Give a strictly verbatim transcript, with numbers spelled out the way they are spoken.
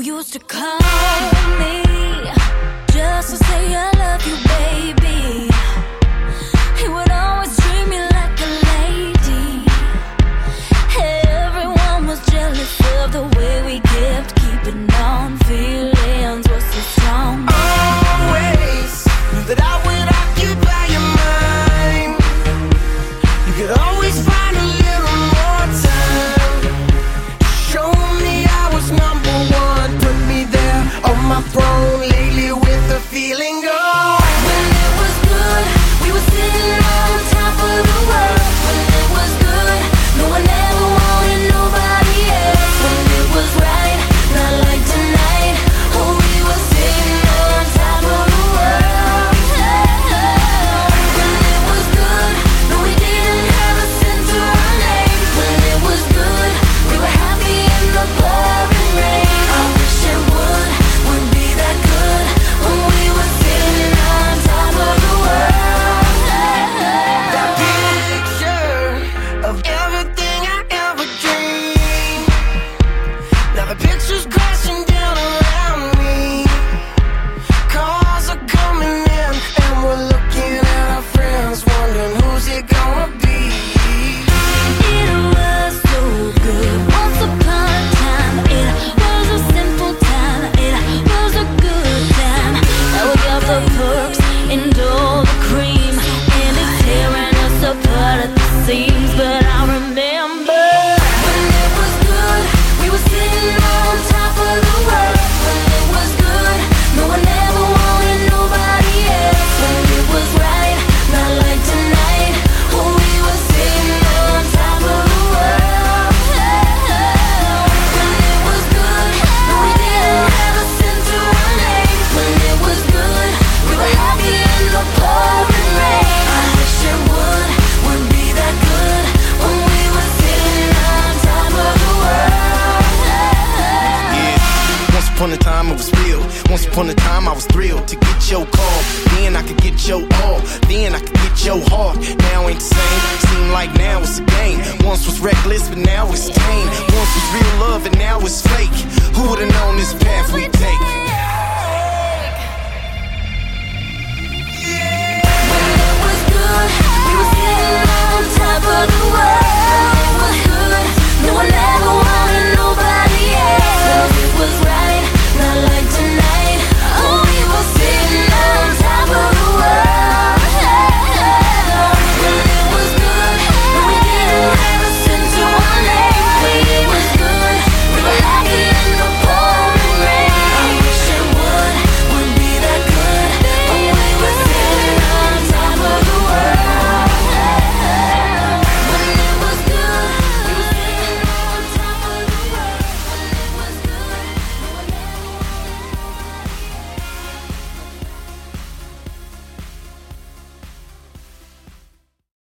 used to call me just to say I love you, baby. He would always treat me like a lady. Everyone was jealous of the way we kept keeping on. Feelings were so strong. Always that I would occupy your mind. You could always find a little more time. Show me I was number one. Put me there on my throne. Lately with the feeling gone. When it was good, we were sitting on top of the world. When it was good, no one ever wanted nobody else. When it was right, not like tonight. Oh, we were sitting on top of the world. When it was good, no, we didn't have a cent to our name. When it was good, we were happy in the pouring rain. I wish it would, would be that good when we were sitting on top of the world. That picture of everything I ever dreamed. Now the picture's crashing down around me. Cars are coming in and we're looking at our friends, wondering who's it gonna be. It was so good. Once upon a time, it was a simple time. It was a good time. Now we got the perks and all the cream, and it's tearing us apart at the seams. But I remember when it was good, we were sitting on top of the world. When it was good, no one ever wanted nobody else. When it was right, not like tonight. Oh, we were sitting on top of the world. When it was good, no, we didn't have a cent to our name. When it was good, we were happy in the pouring rain. I wish it would, would be that good when we were sitting on top of the world. Yeah, once upon a time it was real. Once upon a time I was thrilled to get your call. Then I could get your all. Then I could get your heart. Now ain't the same. Seem like now it's a game. Once was reckless, but now it's tame. Once was real love, and now it's fake. Who would've known this path we take? When it was good, we were sitting on top of the world. It was good, no one else.